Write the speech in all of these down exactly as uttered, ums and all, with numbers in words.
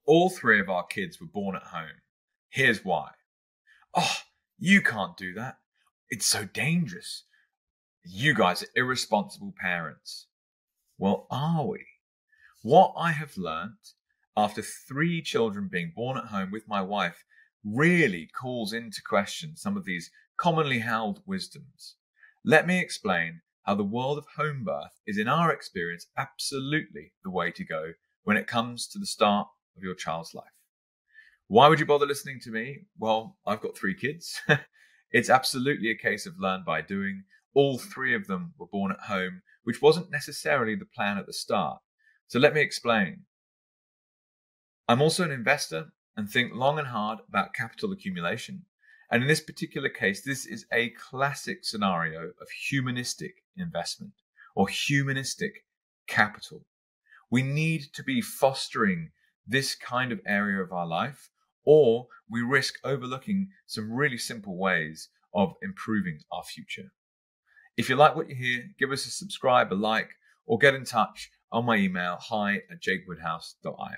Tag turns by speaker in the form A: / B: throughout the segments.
A: All three of our kids were born at home. Here's why. Oh, you can't do that. It's so dangerous. You guys are irresponsible parents. Well, are we? What I have learnt after three children being born at home with my wife really calls into question some of these commonly held wisdoms. Let me explain how the world of home birth is, in our experience, absolutely the way to go when it comes to the start of your child's life. Why would you bother listening to me? Well, I've got three kids. It's absolutely a case of learn by doing. All three of them were born at home, which wasn't necessarily the plan at the start. So let me explain. I'm also an investor and think long and hard about capital accumulation. And in this particular case, this is a classic scenario of humanistic investment or humanistic capital. We need to be fostering this kind of area of our life, or we risk overlooking some really simple ways of improving our future. If you like what you hear, give us a subscribe, a like, or get in touch on my email, hi at jake woodhouse dot i o.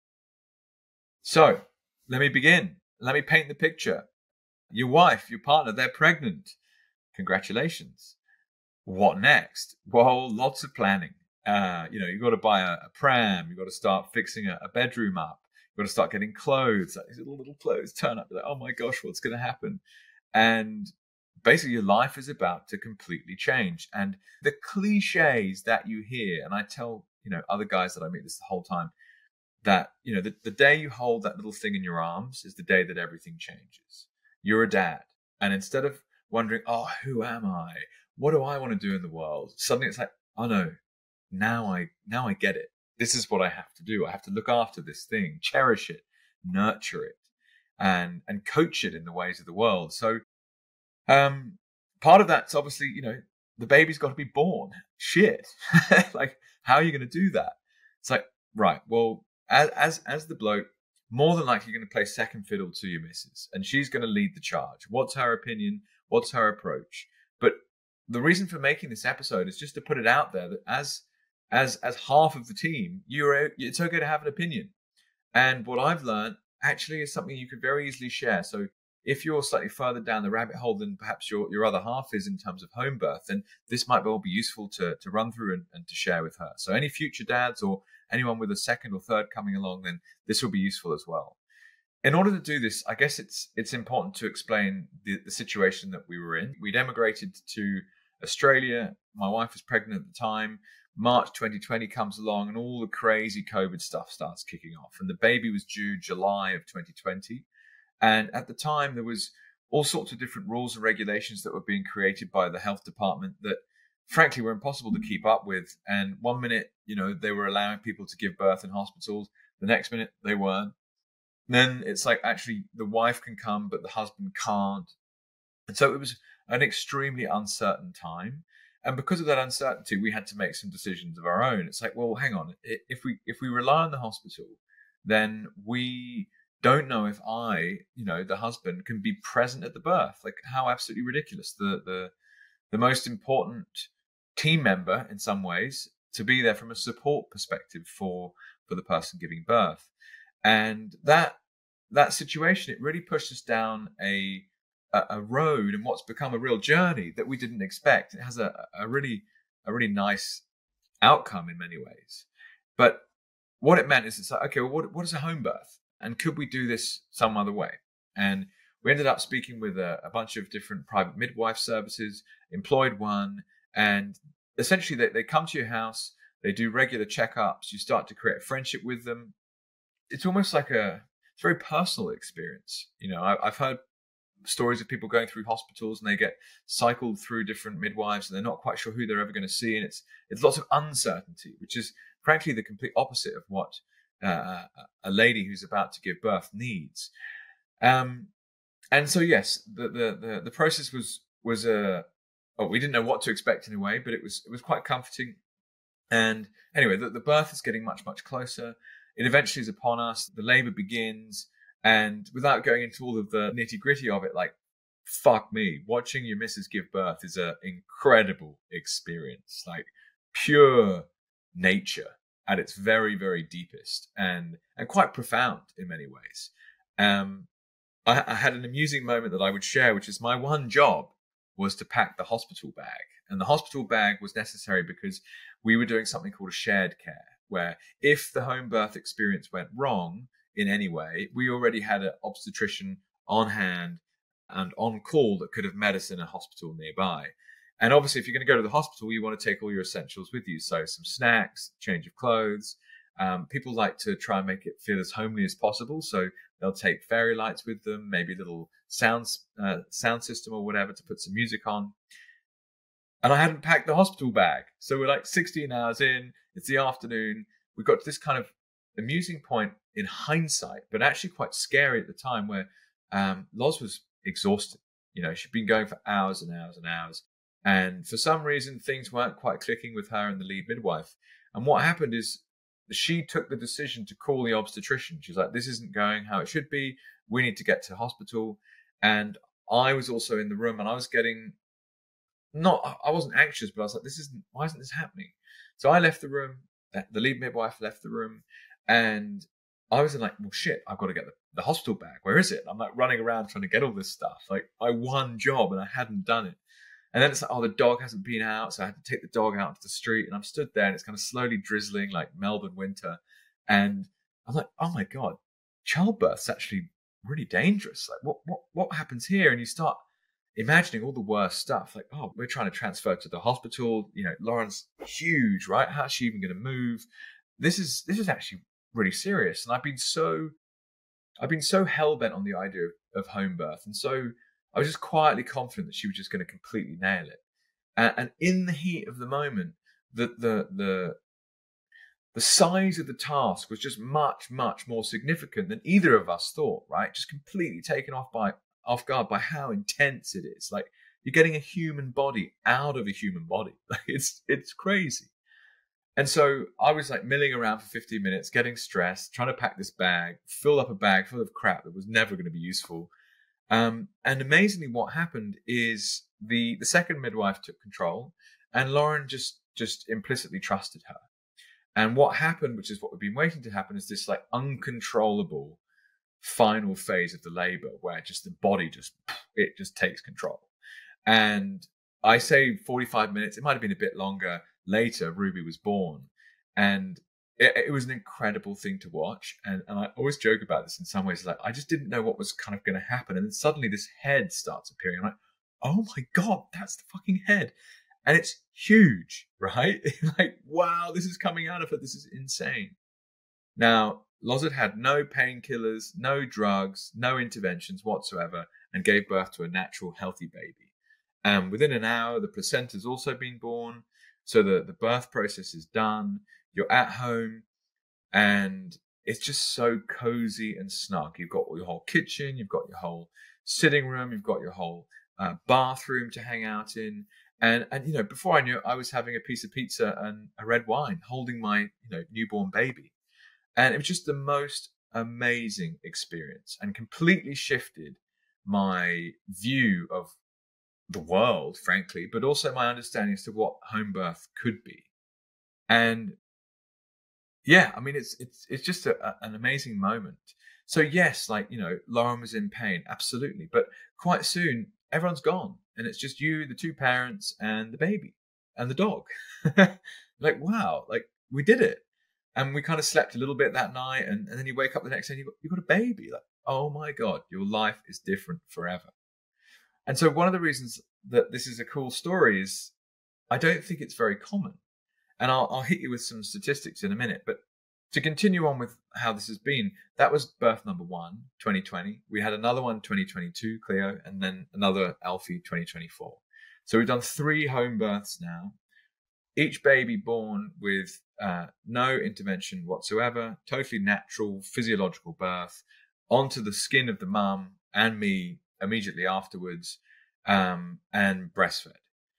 A: So let me begin. Let me paint the picture. Your wife, your partner, they're pregnant. Congratulations. What next? Well, lots of planning. Uh, you know, you've got to buy a, a pram. You've got to start fixing a, a bedroom up. You've got to start getting clothes. Like these little, little clothes turn up. You're like, oh my gosh, what's going to happen? And basically your life is about to completely change. And the cliches that you hear, and I tell, you know, other guys that I meet this the whole time, that, you know, the, the day you hold that little thing in your arms is the day that everything changes. You're a dad. And instead of wondering, oh, who am I? What do I want to do in the world? Suddenly it's like, oh no, now I, now I get it. This is what I have to do. I have to look after this thing, cherish it, nurture it, and, and coach it in the ways of the world. So, um, part of that's obviously, you know, the baby's got to be born. Shit. Like, how are you going to do that? It's like, right, well, as, as, as the bloke, more than likely you're going to play second fiddle to your missus, and she's going to lead the charge. What's her opinion? What's her approach? But the reason for making this episode is just to put it out there that as, as, as half of the team, you're, it's okay to have an opinion. And what I've learned actually is something you could very easily share. So if you're slightly further down the rabbit hole than perhaps your, your other half is in terms of home birth, then this might well be useful to, to run through and, and to share with her. So any future dads or anyone with a second or third coming along, then this will be useful as well. In order to do this, I guess it's it's important to explain the, the situation that we were in. We'd emigrated to Australia. My wife was pregnant at the time. March twenty twenty comes along and all the crazy COVID stuff starts kicking off. And the baby was due July of twenty twenty. And at the time, there was all sorts of different rules and regulations that were being created by the health department that, frankly, were impossible to keep up with. And one minute, you know, they were allowing people to give birth in hospitals. The next minute, they weren't. Then it's like, actually, the wife can come, but the husband can't. And so it was an extremely uncertain time. And because of that uncertainty, we had to make some decisions of our own. It's like, well, hang on. If we if we rely on the hospital, then we don't know if I, you know, the husband, can be present at the birth. Like, how absolutely ridiculous. The the the most important team member, in some ways, to be there from a support perspective for for the person giving birth. And that that situation, it really pushed us down a a road and what's become a real journey that we didn't expect. It has a, a really a really nice outcome in many ways. But what it meant is, it's like, okay, well, what, what is a home birth? And could we do this some other way? And we ended up speaking with a, a bunch of different private midwife services, employed one, and essentially they, they come to your house, they do regular checkups, you start to create a friendship with them. It's almost like a, it's a very personal experience. You know, I, I've heard stories of people going through hospitals and they get cycled through different midwives and they're not quite sure who they're ever going to see. And it's, it's lots of uncertainty, which is frankly the complete opposite of what uh, a lady who's about to give birth needs. Um, and so, yes, the, the, the, the process was, was a, oh, we didn't know what to expect in a way, but it was, it was quite comforting. And anyway, the, the birth is getting much, much closer. It eventually is upon us. The labor begins. And without going into all of the nitty gritty of it, like, fuck me, watching your missus give birth is an incredible experience, like pure nature. at its very, very deepest, and and quite profound in many ways. Um, I, I had an amusing moment that I would share, which is my one job was to pack the hospital bag. And the hospital bag was necessary because we were doing something called a shared care, where if the home birth experience went wrong in any way, we already had an obstetrician on hand and on call that could have met us in a hospital nearby. And obviously, if you're going to go to the hospital, you want to take all your essentials with you. So some snacks, change of clothes. Um, people like to try and make it feel as homely as possible. So they'll take fairy lights with them, maybe a little sound, uh, sound system or whatever to put some music on. And I hadn't packed the hospital bag. So we're like sixteen hours in, it's the afternoon. We got to this kind of amusing point in hindsight, but actually quite scary at the time, where um, Loz was exhausted. You know, she'd been going for hours and hours and hours. And for some reason, things weren't quite clicking with her and the lead midwife. And what happened is she took the decision to call the obstetrician. She's like, this isn't going how it should be. We need to get to hospital. And I was also in the room, and I was getting not, I wasn't anxious, but I was like, this isn't, why isn't this happening? So I left the room. The lead midwife left the room, and I was like, well, shit, I've got to get the, the hospital bag. Where is it? I'm like running around trying to get all this stuff. Like, my one job, and I hadn't done it. And then it's like, oh, the dog hasn't been out. So I had to take the dog out to the street, and I'm stood there, and it's kind of slowly drizzling like Melbourne winter. And I'm like, oh my God, childbirth's actually really dangerous. Like, what, what, what happens here? And you start imagining all the worst stuff. Like, oh, we're trying to transfer to the hospital. You know, Lauren's huge, right? How's she even going to move? This is, this is actually really serious. And I've been so, I've been so hell bent on the idea of, of home birth. And so I was just quietly confident that she was just going to completely nail it. And, and in the heat of the moment, the, the, the, the size of the task was just much, much more significant than either of us thought, right? Just completely taken off by, off guard by how intense it is. Like, you're getting a human body out of a human body. Like, it's, it's crazy. And so I was like milling around for fifteen minutes, getting stressed, trying to pack this bag, fill up a bag full of crap that was never going to be useful. Um, and amazingly, what happened is the, the second midwife took control, and Lauren just, just implicitly trusted her. And what happened, which is what we've been waiting to happen, is this like uncontrollable final phase of the labor, where just the body just, it just takes control. And I say forty-five minutes, it might have been a bit longer later, Ruby was born. And it, it was an incredible thing to watch. And, and I always joke about this in some ways, like, I just didn't know what was kind of going to happen. And then suddenly this head starts appearing. I'm like, oh my God, that's the fucking head. And it's huge, right? Like, wow, this is coming out of her. This is insane. Now, Loz had had no painkillers, no drugs, no interventions whatsoever, and gave birth to a natural, healthy baby. And within an hour, the placenta's also been born. So the, the birth process is done. You're at home, and it's just so cozy and snug. You've got your whole kitchen, you've got your whole sitting room, you've got your whole uh, bathroom to hang out in. And, and, you know, before I knew it, I was having a piece of pizza and a red wine, holding my, you know, newborn baby. And it was just the most amazing experience, and completely shifted my view of the world, frankly, but also my understanding as to what home birth could be. And yeah, I mean, it's it's it's just a, a, an amazing moment. So yes, like, you know, Lauren was in pain, absolutely, but quite soon everyone's gone, and it's just you, the two parents, and the baby, and the dog. Like, wow, like, we did it. And we kind of slept a little bit that night, and, and then you wake up the next day and you've got, you've got a baby. Like, oh my God, your life is different forever. And so one of the reasons that this is a cool story is I don't think it's very common. And I'll, I'll hit you with some statistics in a minute. But to continue on with how this has been, that was birth number one, twenty twenty. We had another one, twenty twenty-two, Cleo, and then another Alfie, twenty twenty-four. So we've done three home births now. Each baby born with uh, no intervention whatsoever, totally natural, physiological birth, onto the skin of the mum and me immediately afterwards, um, and breastfed.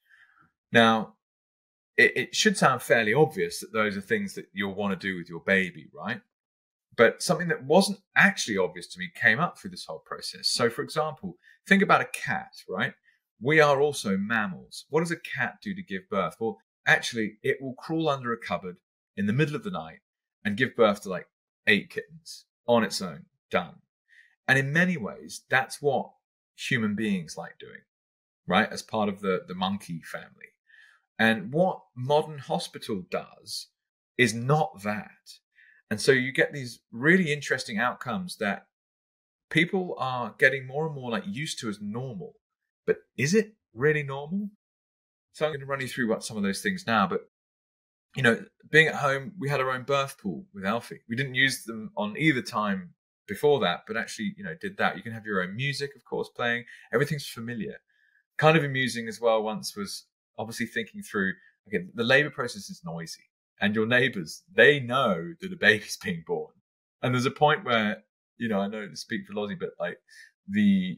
A: Now, it, it should sound fairly obvious that those are things that you'll want to do with your baby, right? But something that wasn't actually obvious to me came up through this whole process. So, for example, think about a cat, right? We are also mammals. What does a cat do to give birth? Well, actually, it will crawl under a cupboard, in the middle of the night and give birth to like eight kittens on its own, done. And in many ways, that's what human beings like doing, right? As part of the, the monkey family. And what modern hospital does is not that. And so you get these really interesting outcomes that people are getting more and more like used to as normal. But is it really normal? So I'm going to run you through what some of those things now. But, you know, being at home, we had our own birth pool with Alfie. We didn't use them on either time before that, but actually, you know, did that. You can have your own music, of course, playing. Everything's familiar. Kind of amusing as well once was obviously thinking through, okay, the labor process is noisy. And your neighbors, they know that a baby's being born. And there's a point where, you know, I know to speak for Lozzie, but like the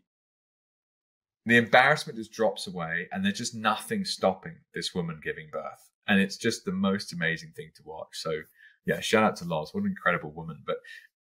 A: the embarrassment just drops away and there's just nothing stopping this woman giving birth. And it's just the most amazing thing to watch. So yeah, shout out to Loz. What an incredible woman. But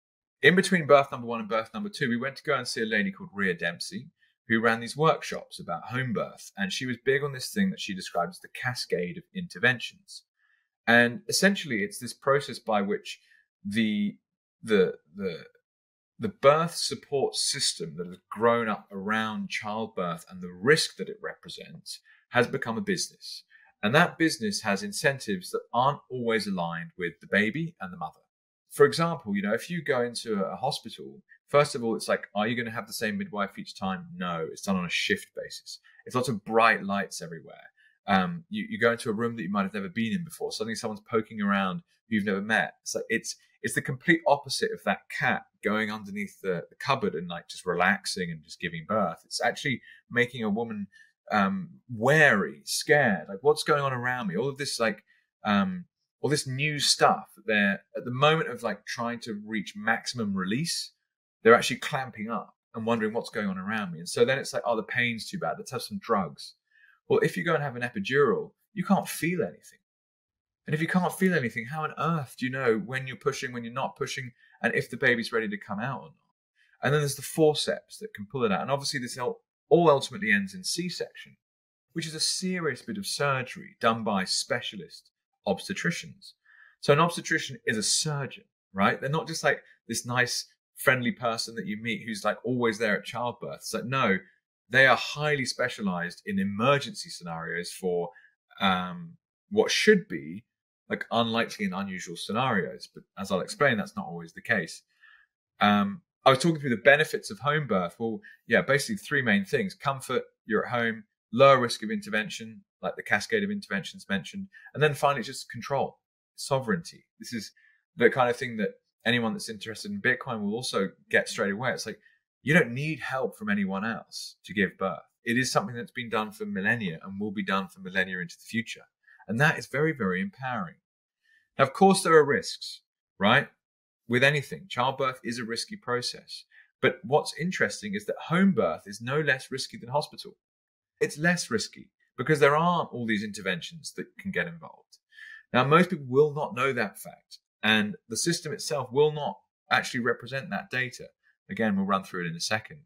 A: in between birth number one and birth number two, we went to go and see a lady called Rhea Dempsey, who ran these workshops about home birth. And she was big on this thing that she described as the cascade of interventions. And essentially, it's this process by which the the the the birth support system that has grown up around childbirth and the risk that it represents has become a business. And that business has incentives that aren't always aligned with the baby and the mother. For example, you know, if you go into a hospital, first of all, it's like, are you going to have the same midwife each time? No, it's done on a shift basis. It's lots of bright lights everywhere. Um, you, you go into a room that you might have never been in before. Suddenly someone's poking around who you've never met. It's like, it's, it's the complete opposite of that cat going underneath the, the cupboard and like just relaxing and just giving birth. It's actually making a woman um, wary, scared. Like, what's going on around me? All of this, like, um, all this new stuff. They're at the moment of like trying to reach maximum release. They're actually clamping up and wondering what's going on around me. And so then it's like, oh, the pain's too bad. Let's have some drugs. Well, if you go and have an epidural, you can't feel anything. And if you can't feel anything, how on earth do you know when you're pushing, when you're not pushing, and if the baby's ready to come out or not? And then there's the forceps that can pull it out. And obviously this all ultimately ends in C-section, which is a serious bit of surgery done by specialist obstetricians. So an obstetrician is a surgeon, right? They're not just like this nice, friendly person that you meet who's like always there at childbirth. It's like, no, they are highly specialized in emergency scenarios for um, what should be like unlikely and unusual scenarios. But as I'll explain, that's not always the case. Um, I was talking through the benefits of home birth. Well, yeah, basically three main things. Comfort, you're at home, lower risk of intervention, like the cascade of interventions mentioned. And then finally, just control, sovereignty. This is the kind of thing that anyone that's interested in Bitcoin will also get straight away. It's like, you don't need help from anyone else to give birth. It is something that's been done for millennia and will be done for millennia into the future. And that is very, very empowering. Now, of course, there are risks, right? With anything, childbirth is a risky process. But what's interesting is that home birth is no less risky than hospital. It's less risky because there aren't all these interventions that can get involved. Now, most people will not know that fact, and the system itself will not actually represent that data. Again, we'll run through it in a second.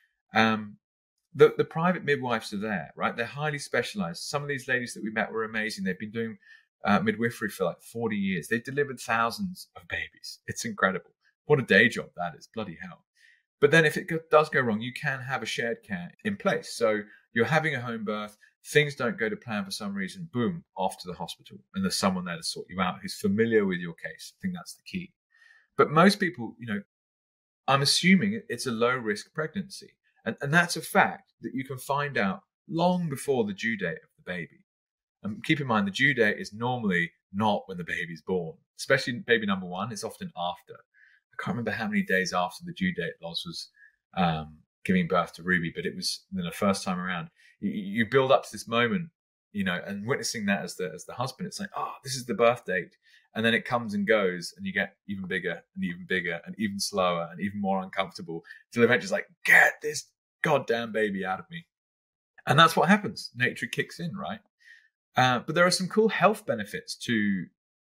A: Um, the, the private midwives are there, right? They're highly specialized. Some of these ladies that we met were amazing. They've been doing uh, midwifery for like forty years. They've delivered thousands of babies. It's incredible. What a day job that is. Bloody hell. But then if it go, does go wrong, you can have a shared care in place. So you're having a home birth, things don't go to plan for some reason, boom, off to the hospital. And there's someone there to sort you out who's familiar with your case. I think that's the key. But most people, you know, I'm assuming it's a low risk pregnancy. And, and that's a fact that you can find out long before the due date of the baby. And keep in mind, the due date is normally not when the baby's born, especially baby number one. It's often after. I can't remember how many days after the due date Loz was um, giving birth to Ruby, but it was then the first time around. You, you build up to this moment, you know, and witnessing that as the as the husband, it's like, oh, this is the birth date. And then it comes and goes, and you get even bigger and even bigger and even slower and even more uncomfortable till eventually it's like, get this goddamn baby out of me. And that's what happens. Nature kicks in, right? Uh, but there are some cool health benefits to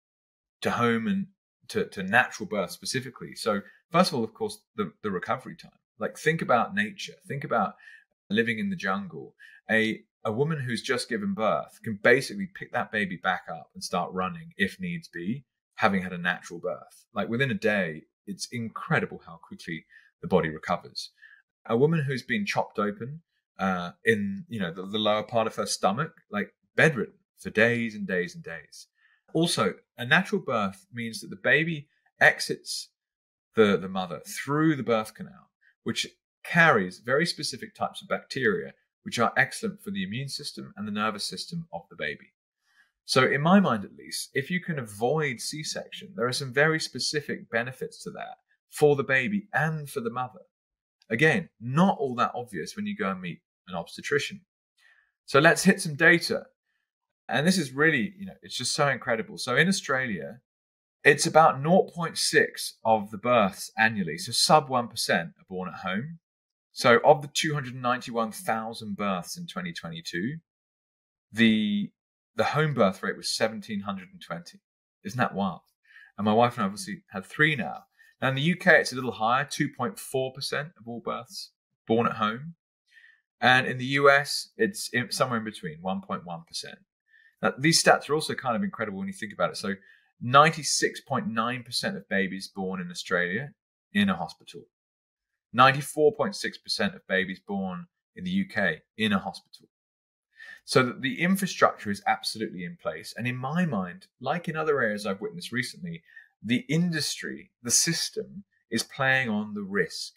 A: to home and to, to natural birth specifically. So first of all, of course, the, the recovery time. Like, think about nature. Think about living in the jungle. A A woman who's just given birth can basically pick that baby back up and start running if needs be having had a natural birth. Like within a day, it's incredible how quickly the body recovers. A woman who's been chopped open uh, in, you know, the, the lower part of her stomach, like bedridden for days and days and days. Also, a natural birth means that the baby exits the, the mother through the birth canal, which carries very specific types of bacteria, which are excellent for the immune system and the nervous system of the baby. So in my mind, at least, if you can avoid C-section, there are some very specific benefits to that for the baby and for the mother. Again, not all that obvious when you go and meet an obstetrician. So let's hit some data. And this is really, you know, it's just so incredible. So in Australia, it's about zero point six of the births annually. So sub one percent are born at home. So of the two hundred ninety-one thousand births in twenty twenty-two, the the home birth rate was one thousand seven hundred twenty. Isn't that wild? And my wife and I obviously had three now. Now in the U K, it's a little higher, two point four percent of all births born at home. And in the U S, it's in, somewhere in between, one point one percent. Now, these stats are also kind of incredible when you think about it. So ninety-six point nine percent of babies born in Australia in a hospital. ninety-four point six percent of babies born in the U K in a hospital. So that the infrastructure is absolutely in place. And in my mind, like in other areas I've witnessed recently, the industry, the system is playing on the risk.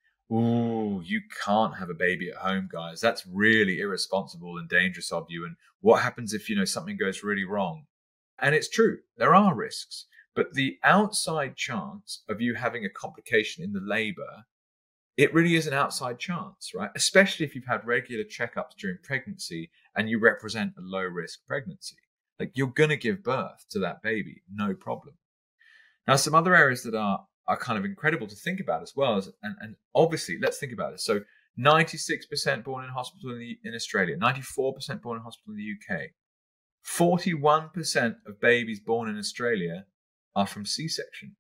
A: Ooh, you can't have a baby at home, guys. That's really irresponsible and dangerous of you. And what happens if, you know, something goes really wrong? And it's true, there are risks, but the outside chance of you having a complication in the labor, it really is an outside chance, right? Especially if you've had regular checkups during pregnancy and you represent a low risk pregnancy. Like you're going to give birth to that baby, no problem. Now, some other areas that are, are kind of incredible to think about as well, is, and, and obviously, let's think about it. So ninety-six percent born in hospital in, the, in Australia, ninety-four percent born in hospital in the U K, forty-one percent of babies born in Australia are from C-section.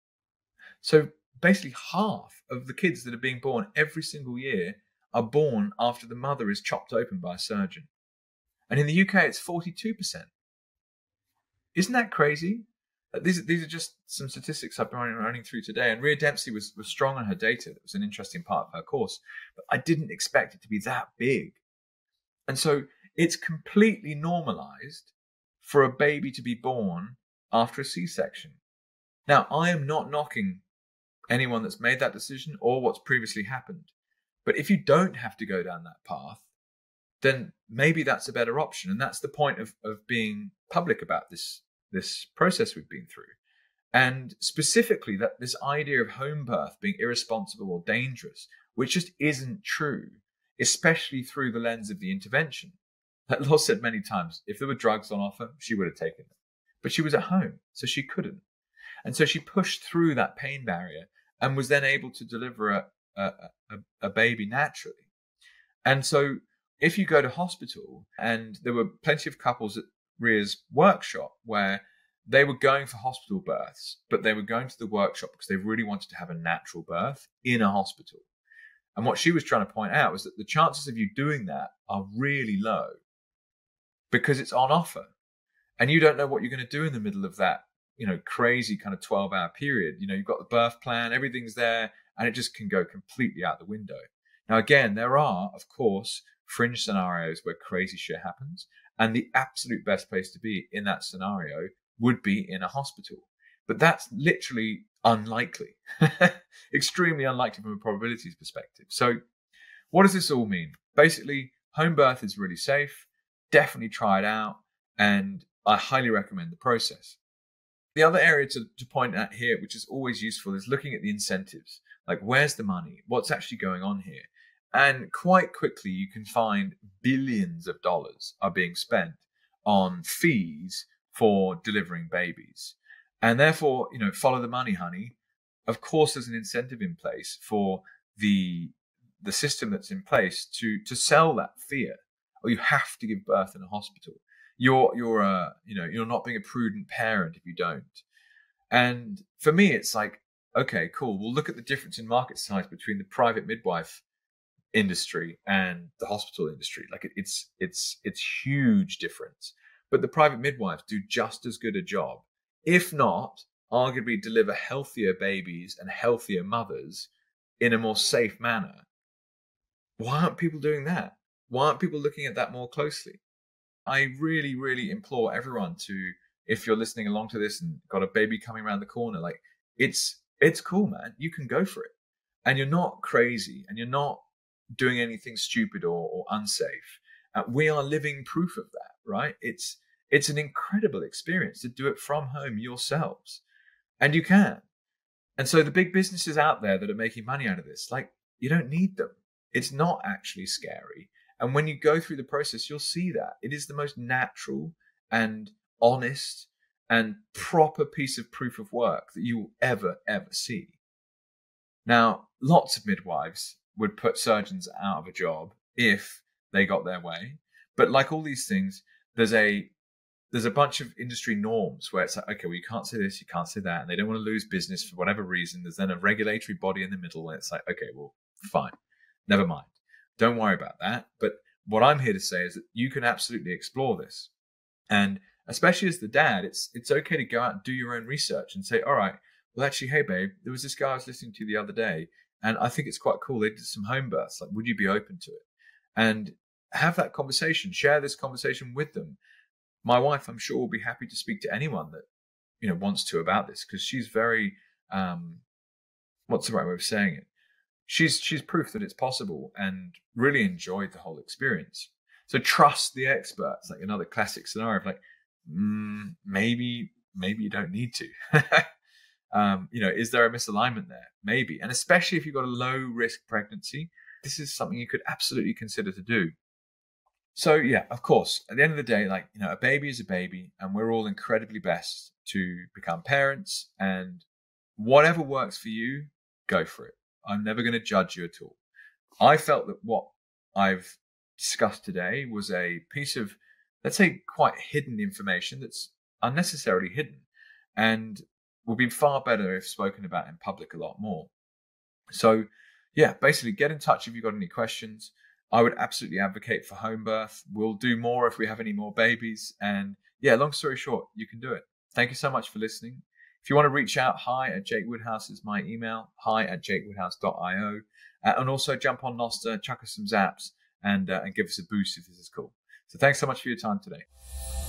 A: So basically half of the kids that are being born every single year are born after the mother is chopped open by a surgeon. And in the U K, it's forty-two percent. Isn't that crazy? These, these are just some statistics I've been running through today. And Rhea Dempsey was, was strong on her data. It was an interesting part of her course. But I didn't expect it to be that big. And so it's completely normalized for a baby to be born after a C-section. Now, I am not knocking anyone that's made that decision or what's previously happened. But if you don't have to go down that path, then maybe that's a better option. And that's the point of, of being public about this, this process we've been through. And specifically that this idea of home birth being irresponsible or dangerous, which just isn't true, especially through the lens of the intervention. Like Law said many times, if there were drugs on offer, she would have taken them. But she was at home, so she couldn't. And so she pushed through that pain barrier and was then able to deliver a, a, a, a baby naturally. And so if you go to hospital, and there were plenty of couples at Rhea's workshop where they were going for hospital births, but they were going to the workshop because they really wanted to have a natural birth in a hospital. And what she was trying to point out was that the chances of you doing that are really low because it's on offer. And you don't know what you're going to do in the middle of that, you know, crazy kind of twelve hour period. You know, you've got the birth plan, everything's there, and it just can go completely out the window. Now, again, there are, of course, fringe scenarios where crazy shit happens. And the absolute best place to be in that scenario would be in a hospital. But that's literally unlikely, extremely unlikely from a probabilities perspective. So what does this all mean? Basically, home birth is really safe. Definitely try it out. And I highly recommend the process. The other area to, to point out here, which is always useful, is looking at the incentives. Like, where's the money? What's actually going on here? And quite quickly, you can find billions of dollars are being spent on fees for delivering babies. And therefore, you know, follow the money, honey. Of course, there's an incentive in place for the the system that's in place to to sell that fear. Or you have to give birth in a hospital. You're you're a you know you're not being a prudent parent if you don't. And for me, it's like, okay, cool. We'll look at the difference in market size between the private midwife industry and the hospital industry. Like it, it's it's it's huge difference. But the private midwives do just as good a job, if not, arguably deliver healthier babies and healthier mothers in a more safe manner. Why aren't people doing that? Why aren't people looking at that more closely? I really, really implore everyone to, if you're listening along to this and got a baby coming around the corner, like it's it's cool, man. You can go for it. And you're not crazy and you're not doing anything stupid or, or unsafe. Uh, we are living proof of that, right? It's it's an incredible experience to do it from home yourselves. And you can. And so the big businesses out there that are making money out of this, like, you don't need them. It's not actually scary. And when you go through the process, you'll see that. It is the most natural and honest and proper piece of proof of work that you will ever, ever see. Now, lots of midwives would put surgeons out of a job if they got their way. But like all these things, there's a there's a bunch of industry norms where it's like, okay, well, you can't say this, you can't say that, and they don't want to lose business for whatever reason. There's then a regulatory body in the middle, and it's like, okay, well, fine, never mind. Don't worry about that. But what I'm here to say is that you can absolutely explore this. And especially as the dad, it's it's okay to go out and do your own research and say, all right, well, actually, hey, babe, there was this guy I was listening to the other day, and I think it's quite cool. They did some home births. Like, would you be open to it? And have that conversation, share this conversation with them. My wife, I'm sure, will be happy to speak to anyone that, you know, wants to about this, because she's very, um, what's the right way of saying it? She's she's proof that it's possible and really enjoyed the whole experience. So trust the experts, like another classic scenario of like, mm, maybe, maybe you don't need to. um, you know, is there a misalignment there? Maybe. And especially if you've got a low risk pregnancy, this is something you could absolutely consider to do. So yeah, of course, at the end of the day, like, you know, a baby is a baby, and we're all incredibly blessed to become parents, and whatever works for you, go for it. I'm never going to judge you at all. I felt that what I've discussed today was a piece of, let's say, quite hidden information that's unnecessarily hidden and will be far better if spoken about in public a lot more. So yeah, basically get in touch if you've got any questions. I would absolutely advocate for home birth. We'll do more if we have any more babies. And yeah, long story short, you can do it. Thank you so much for listening. If you want to reach out, hi at Jake Woodhouse is my email, hi at jake woodhouse dot io. Uh, and also jump on Nostr, chuck us some zaps, and, uh, and give us a boost if this is cool. So thanks so much for your time today.